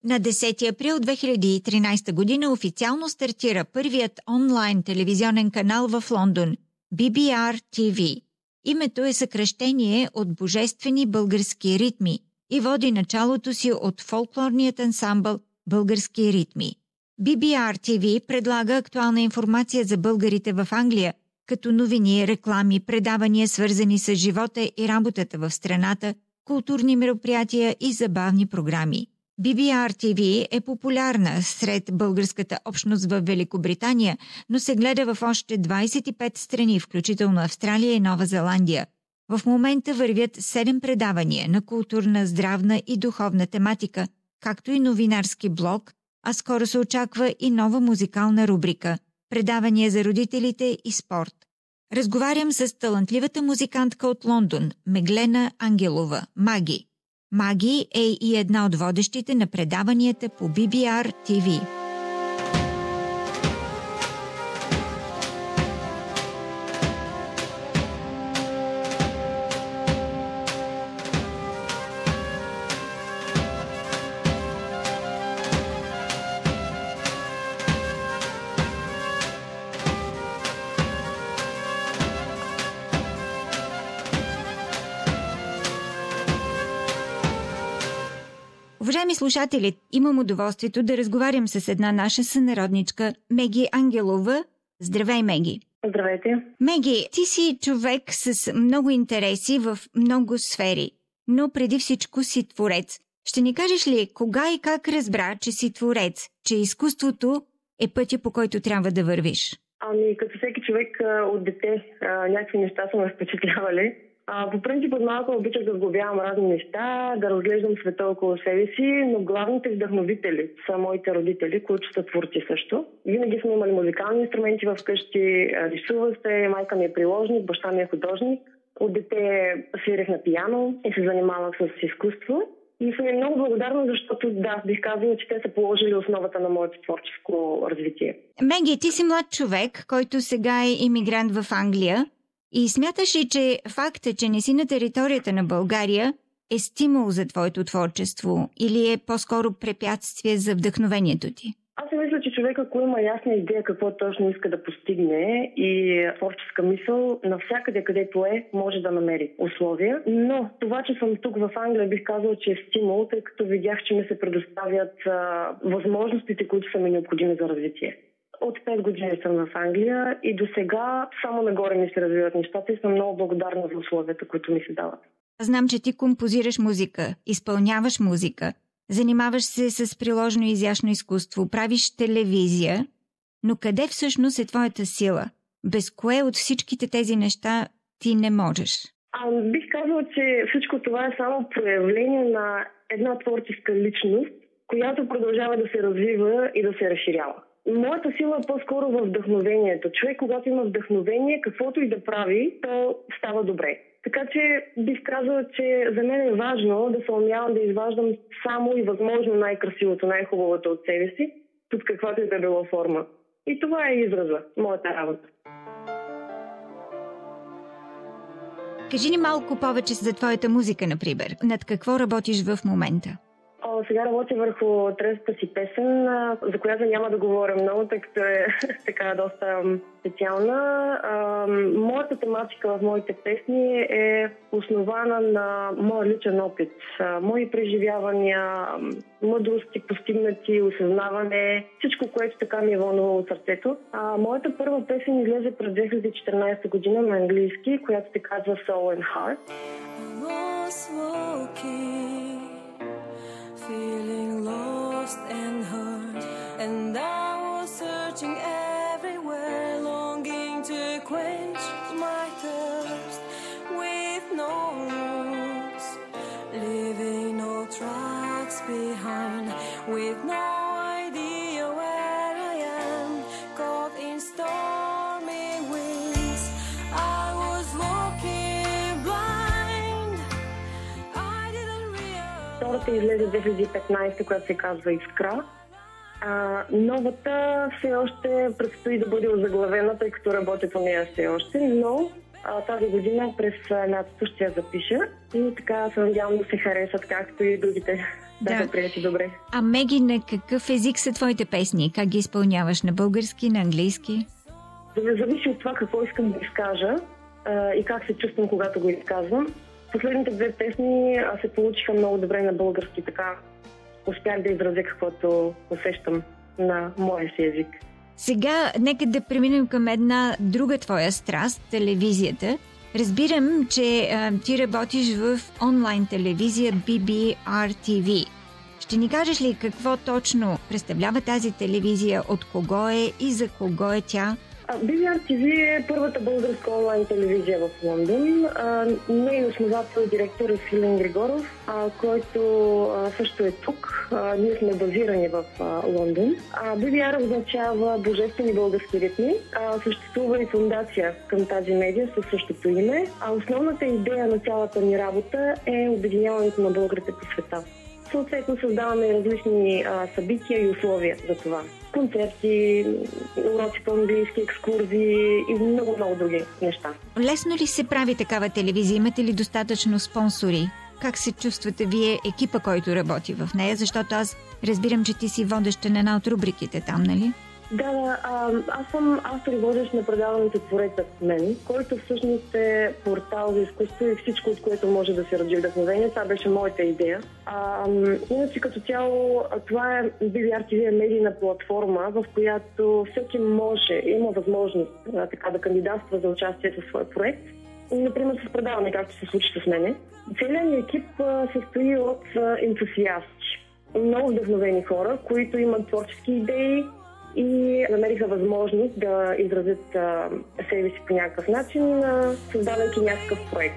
На 10 април 2013 година официално стартира първият онлайн телевизионен канал в Лондон – BBR TV. Името е съкращение от Божествени български ритми и води началото си от фолклорният ансамбъл Български ритми. BBR TV предлага актуална информация за българите в Англия, като новини, реклами, предавания свързани с живота и работата в страната, културни мероприятия и забавни програми. BBR TV е популярна сред българската общност в Великобритания, но се гледа в още 25 страни, включително Австралия и Нова Зеландия. В момента вървят 7 предавания на културна, здравна и духовна тематика, както и новинарски блог, а скоро се очаква и нова музикална рубрика – предавания за родителите и спорт. Разговарям с талантливата музикантка от Лондон, Меглена Ангелова, Маги. Маги е и една от водещите на предаванията по BBR TV. Уважаеми слушатели, имам удоволствието да разговарям с една наша сънародничка, Меги Ангелова. Здравей, Меги! Здравейте! Меги, ти си човек с много интереси в много сфери, но преди всичко си творец. Ще ни кажеш ли кога и как разбра, че си творец, че изкуството е пътя, по който трябва да вървиш? Ами, като всеки човек от дете, някакви неща са ме впечатлявали. По принцип, от малко обичах да сглобявам разни неща, да разглеждам света около себе си, но главните вдъхновители са моите родители, които са творци също. Винаги сме имали музикални инструменти вкъщи, рисува се, майка ми е приложник, баща ми е художник. От дете свирих на пиано и се занимавах с изкуство. И съм много благодарна, защото бих казала, че те са положили основата на моето творческо развитие. Меги, ти си млад човек, който сега е имигрант в Англия. И смяташ ли, че факта, че не си на територията на България, е стимул за твоето творчество или е по-скоро препятствие за вдъхновението ти? Аз мисля, че човек, ако има ясна идея какво точно иска да постигне и творческа мисъл, навсякъде където може да намери условия. Но това, че съм тук в Англия, бих казала, че е стимул, тъй като видях, че ми се предоставят възможностите, които са ми необходими за развитие. От 5 години съм в Англия и до сега само нагоре ми се развиват нещата и съм много благодарна за условията, които ми се дават. Знам, че ти композираш музика, изпълняваш музика, занимаваш се с приложно и изящно изкуство, правиш телевизия, но къде всъщност е твоята сила? Без кое от всичките тези неща ти не можеш? Бих казала, че всичко това е само проявление на една творческа личност, която продължава да се развива и да се разширява. Моята сила е по-скоро във вдъхновението. Човек, когато има вдъхновение, каквото и да прави, то става добре. Така че бих казала, че за мен е важно да се умявам да изваждам само и възможно най-красивото, най-хубавото от себе си, под каквато и да била форма. И това е израза, моята работа. Кажи ни малко повече за твоята музика, например. Над какво работиш в момента? Сега работя върху третата си песен, за която няма да говоря много, тъй като е така доста специална. Моята тематика в моите песни е основана на моя личен опит, мои преживявания, мъдрости, постигнати, осъзнаване, всичко, което така ми е вълнувало от сърцето. Моята първа песен излезе през 2014 година на английски, която се казва Soul and Heart. Feeling lost and hurt, and I was searching everywhere, longing to quench my thirst with no roots, leaving no tracks behind, with no idea where I am, caught in stormy winds. I was walking blind. I didn't realize. Втората излезе 2015, която се казва Искра. Новата все още предстои да бъде озаглавена, тъй като работя по нея все още, но тази година през лятото ще я запиша и така се надявам да се харесат, както и другите. Да, приети добре. А Меги, на какъв език са твоите песни? Как ги изпълняваш? На български, на английски? Зависи от това какво искам да изкажа и как се чувствам, когато го изказвам. Последните 2 песни се получиха много добре на български, така успях да изразя каквото усещам на моя си език. Сега нека да преминем към една друга твоя страст – телевизията. Разбирам, че ти работиш в онлайн телевизия BBR TV. Ще ни кажеш ли какво точно представлява тази телевизия, от кого е и за кого е тя? BBR TV е първата българска онлайн телевизия в Лондон. Нейн основател и директор е Свилен Григоров, който също е тук. Ние сме базирани в Лондон. BBR означава Божествени български ритми. Съществува и фондация към тази медия със същото име. Основната идея на цялата ни работа е обединяването на българите по света. Съответно създаваме различни събития и условия за това. Концерти, уроци по английски, екскурзии и много други неща. Лесно ли се прави такава телевизия? Имате ли достатъчно спонсори? Как се чувствате вие, екипа, който работи в нея? Защото аз разбирам, че ти си водеща на една от рубриките там, нали? Да, аз съм автор и водещ на предаването Творецът мен, който всъщност е портал за изкуство и всичко, от което може да се роди вдъхновение. Това беше моята идея. Иначе като цяло, това е BBR TV е медийна платформа, в която всеки има възможност така да кандидатства за участие в своя проект. Например, с предаване, както се случи с мене. Целият ми екип се състои от ентусиасти. Много вдъхновени хора, които имат творчески идеи и намериха възможност да изразят себе си по някакъв начин, създавайки някакъв проект.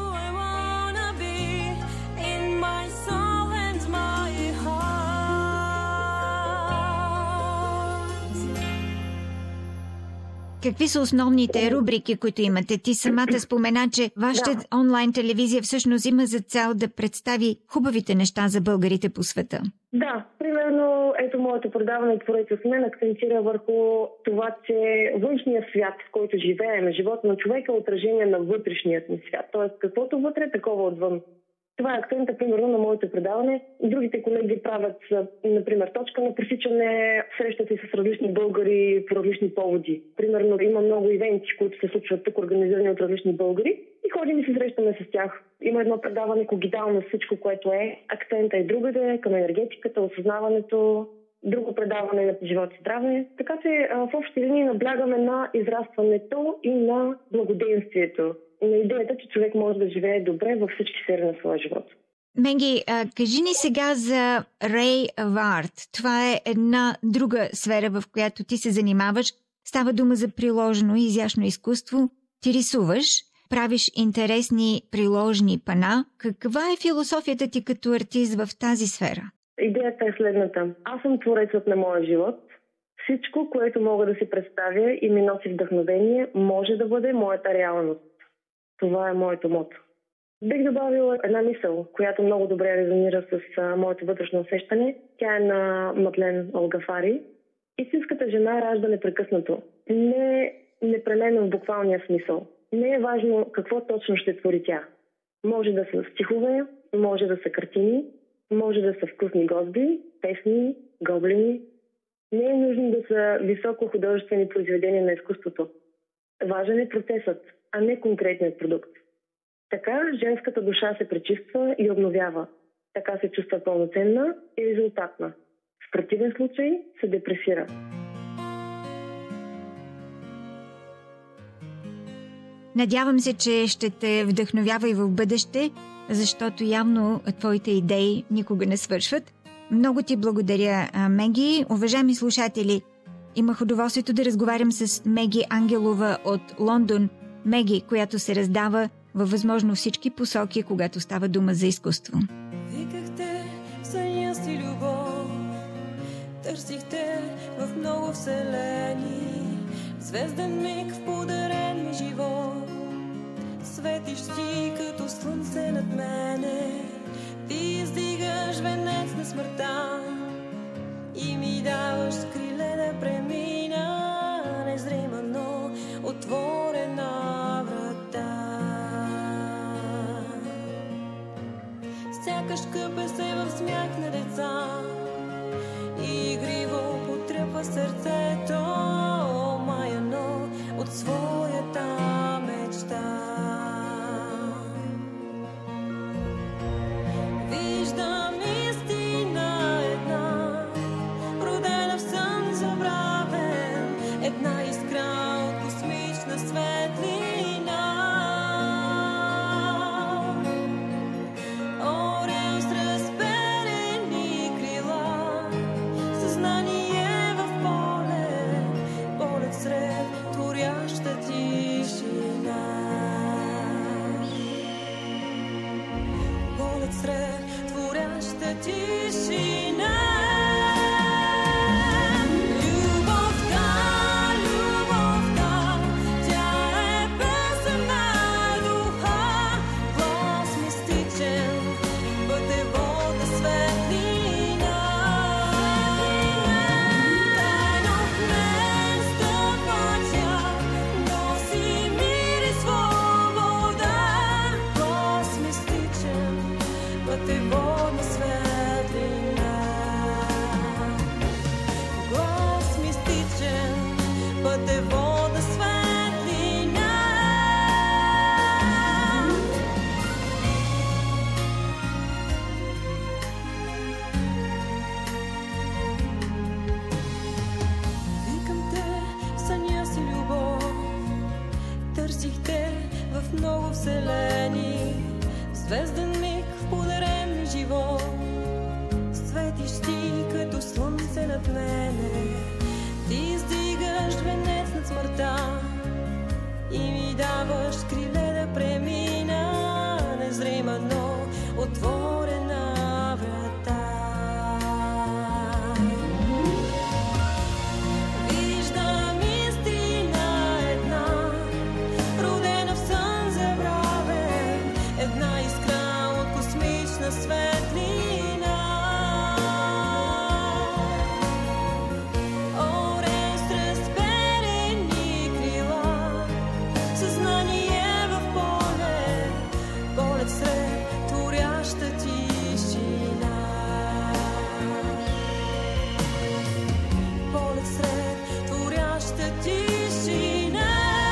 Какви са основните рубрики, които имате? Ти самата спомена, че вашата онлайн телевизия всъщност има за цел да представи хубавите неща за българите по света. Да, примерно, ето моето предаване Творецът с мен акцентира върху това, че външният свят, в който живеем, живота на човека е отражение на вътрешният ни свят. Тоест, каквото вътре, такова отвън. Това е акцента, примерно, на моето предаване. Другите колеги правят, например, точка на пресичане, срещат се с различни българи по различни поводи. Примерно, има много ивенти, които се случват тук, организирани от различни българи и ходим и се срещаме с тях. Има едно предаване когитално всичко, което е. Акцента е другаде, към енергетиката, осъзнаването, друго предаване на живот и здраве. Така че в общи линии наблягаме на израстването и на благоденствието. На идеята, че човек може да живее добре във всички сфери на своя живот. Менги, кажи ни сега за Ray of Art. Това е една друга сфера, в която ти се занимаваш. Става дума за приложено и изящно изкуство. Ти рисуваш, правиш интересни приложни пана. Каква е философията ти като артист в тази сфера? Идеята е следната. Аз съм творецът на моя живот. Всичко, което мога да си представя и ми носи вдъхновение, може да бъде моята реалност. Това е моето мото. Бих добавила една мисъл, която много добре резонира с моето вътрешно усещане. Тя е на Мадлен Алгафари. Истинската жена ражда непрекъснато. Не непременно в буквалния смисъл. Не е важно какво точно ще твори тя. Може да са стихове, може да са картини, може да са вкусни гозби, песни, гоблини. Не е нужно да са високо художествени произведения на изкуството. Важен е процесът, а не конкретният продукт. Така женската душа се пречиства и обновява. Така се чувства пълноценна и резултатна. В противен случай се депресира. Надявам се, че ще те вдъхновява и в бъдеще, защото явно твоите идеи никога не свършват. Много ти благодаря, Меги. Уважаеми слушатели, имах удоволствието да разговарям с Меги Ангелова от Лондон. Меги, която се раздава във възможно всички посоки, когато става дума за изкуство. Викахте в съня си любов, търсихте в много вселени, звезден миг в подарен ми живот. Светиш ти като слънце над мене, ти издигаш венец на смъртта и ми даваш криле да премина незрима, но отворена врата. много вселени, звезден миг в подарен ми живот. Светиш ти като слънце над мене, ти издигаш венец над смъртта и ми даваш криле да премина незрима, но отворена врата. Виждам истина една, родена в сън забравен, една искра от космична светлина. Орен с разперени крила, съзнание в поле, полет сред творяща тишина. Полет сред творяща тишина.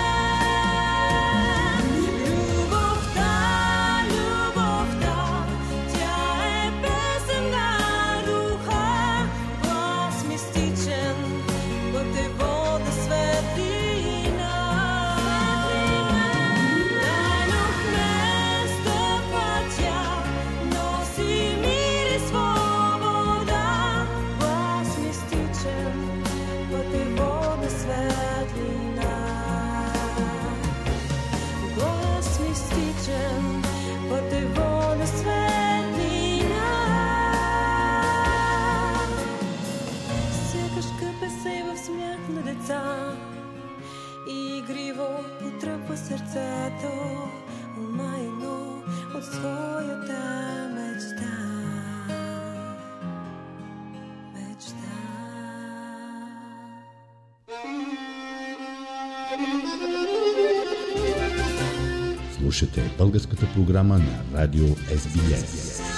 Любовта, любовта, тя е песен на духа, глас мистичен, пътеводна светлина. Най-нов место пътя, носи мир и свобода, глас мистичен, пътеводна светлина. Глас мистичен, пътеводна светлина. Сякаш къпе в смях на деца и игриво потръпва сърцето, омаяно от своята мечта. Слушате българската програма на Радио SBS.